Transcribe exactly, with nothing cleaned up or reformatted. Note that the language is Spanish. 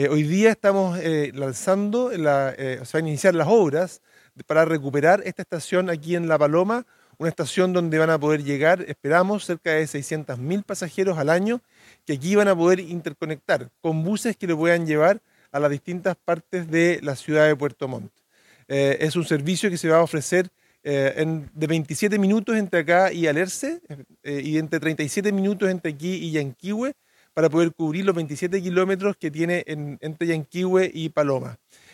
Eh, hoy día estamos eh, lanzando, la, eh, o sea, van a iniciar las obras de- para recuperar esta estación aquí en La Paloma, una estación donde van a poder llegar, esperamos, cerca de seiscientos mil pasajeros al año, que aquí van a poder interconectar con buses que lo puedan llevar a las distintas partes de la ciudad de Puerto Montt. Eh, es un servicio que se va a ofrecer eh, en- de veintisiete minutos entre acá y Alerce, eh, y entre treinta y siete minutos entre aquí y Yanquihue, para poder cubrir los veintisiete kilómetros que tiene en- entre Yanquihue y Paloma.